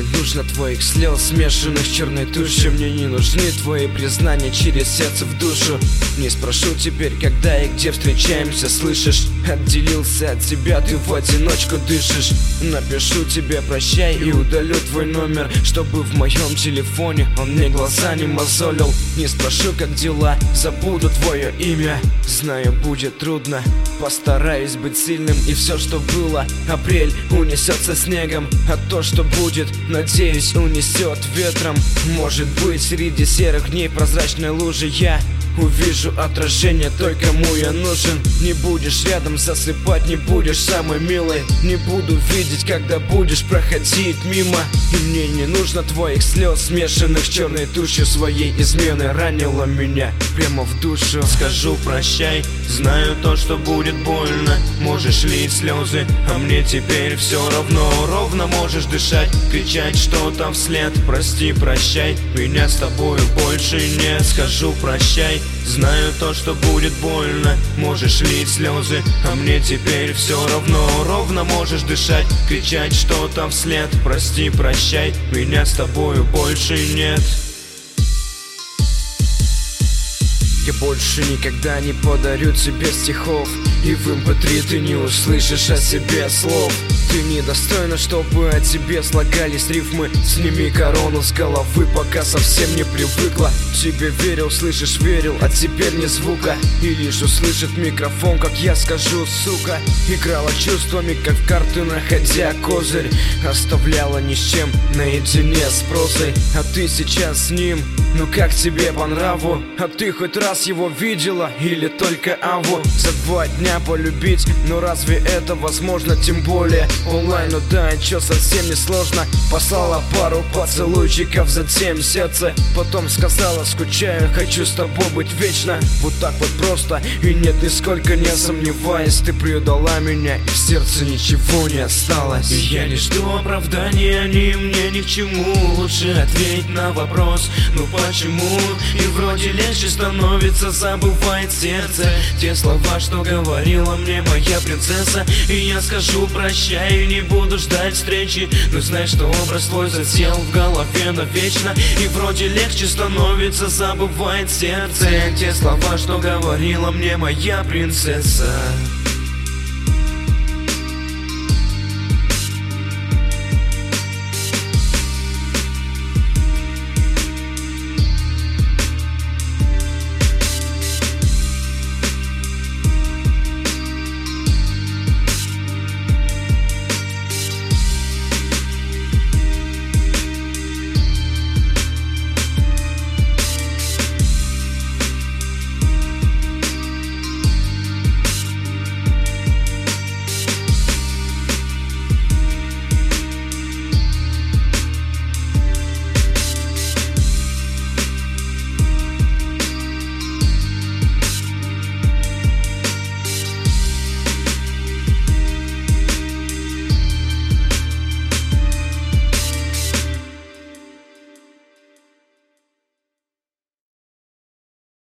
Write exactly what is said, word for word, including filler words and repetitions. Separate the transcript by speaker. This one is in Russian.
Speaker 1: нужно твоих слез, смешанных с черной тушью. Мне не нужны твои признания через сердце в душу. Не спрошу теперь, когда и где встречаемся, слышишь? Отделился от тебя, ты в одиночку дышишь. Напишу тебе прощай и удалю твой номер, чтобы в моем телефоне он мне глаза не мозолил. Не спрошу, как дела, забуду твое имя. Знаю, будет трудно, постараюсь быть сильным. И все, что было, апрель унесется снегом. А то, что будет, надеюсь, унесет ветром. Может быть, среди серых дней прозрачной лужи я увижу отражение той, кому я нужен. Не будешь рядом, засыпать не будешь самой милой. Не буду видеть, когда будешь проходить мимо. И мне не нужно твоих слез, смешанных с черной тушью. Своей измены ранила меня прямо в душу. Скажу прощай, знаю то, что будет больно. Можешь лить слезы, а мне теперь все равно. Ровно можешь дышать, кричать что-то вслед. Прости, прощай, меня с тобою больше нет. Скажу прощай, знаю то, что будет больно. Можешь лить слезы, а мне теперь все равно. Ровно можешь дышать, кричать что-то вслед. Прости, прощай, меня с тобою больше нет. Я больше никогда не подарю тебе стихов, и в эм пэ три ты не услышишь о себе слов. Ты недостойна, чтобы о тебе слагались рифмы. Сними корону с головы, пока совсем не привыкла. Тебе верил, слышишь, верил, а теперь ни звука. И лишь услышит микрофон, как я скажу, сука. Играла чувствами, как в карты, находя козырь. Оставляла ни с чем, наедине с прозой. А ты сейчас с ним, ну как тебе по нраву? А ты хоть раз его видела или только аву? За два дня полюбить, но разве это возможно? Тем более онлайн, ну да, чё, совсем не сложно. Послала пару поцелуйчиков, затем сердце. Потом сказала, скучаю, хочу с тобой быть вечно. Вот так вот просто, и нет, нисколько не сомневаясь. Ты предала меня, и в сердце ничего не осталось. И я не жду оправдания, они мне ни к чему. Лучше ответь на вопрос, ну почему? И вроде легче становится, забывает сердце те слова, что говорила мне моя принцесса. И я скажу прощай, и не буду ждать встречи. Но знай, что образ твой засел в голове навечно. И вроде легче становится, забывает сердце те слова, что говорила мне моя принцесса.